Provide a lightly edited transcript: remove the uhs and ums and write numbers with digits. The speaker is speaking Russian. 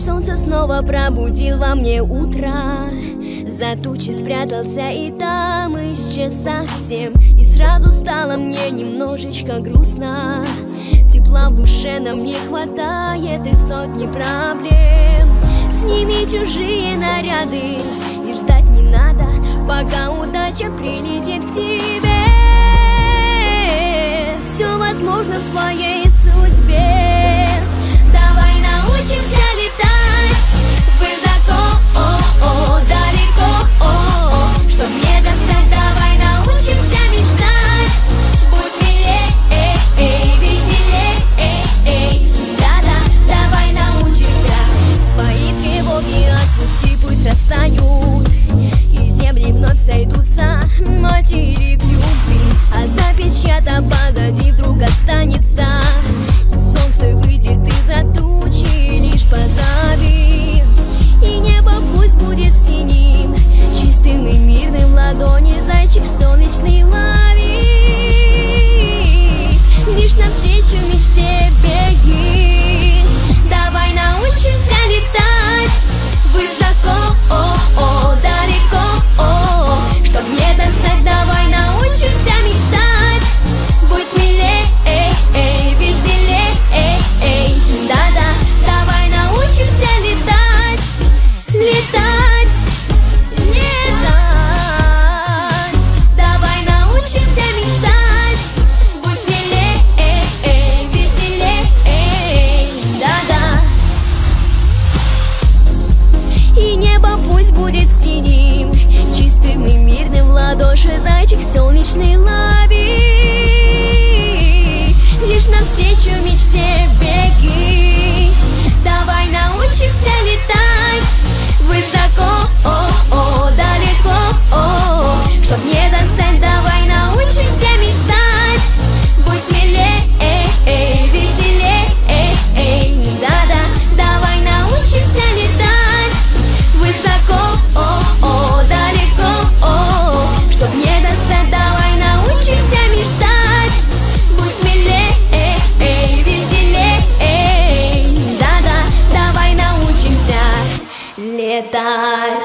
солнце снова пробудил во мне утро. За тучи спрятался и там исчез совсем. И сразу стало мне немножечко грустно. Тепла в душе нам не хватает и сотни проблем. Сними чужие наряды и ждать не надо, пока удача прилетит к тебе. Все возможно в твоей судьбе. Давай научимся летать высоко, далеко, чтоб не достать. Давай научимся мечтать. Будь смелее, веселее, да-да. Давай научимся. Свои тревоги отпусти, пусть растают, и земли вновь сойдутся материк любви. А запись чья-то позади вдруг останется. Солнце выйдет из-за тучи, лишь позови. И небо пусть будет синим, чистым и мирным. В ладони зайчик солнечный лови. Лишь навстречу мечте беги. Давай научимся летать высоко, далеко, чтоб не достать. Давай научимся мечтать. Будь смелее, веселее, да-да. Давай научимся летать, летать, летать. Давай научимся мечтать. Будь смелее, веселее, да-да. И небо пусть будет синим, чистым и мирным. В ладоши зайчик солнечный лови. Лишь навстречу мечте беги. Давай научимся летать высоко, далеко, чтоб не достать. Давай научимся мечтать. Будь смелее, веселее, да-да. Давай научимся летать высоко, далеко, чтоб не достать. Давай научимся мечтать. Будь смелее, веселее, да-да. Давай научимся летать.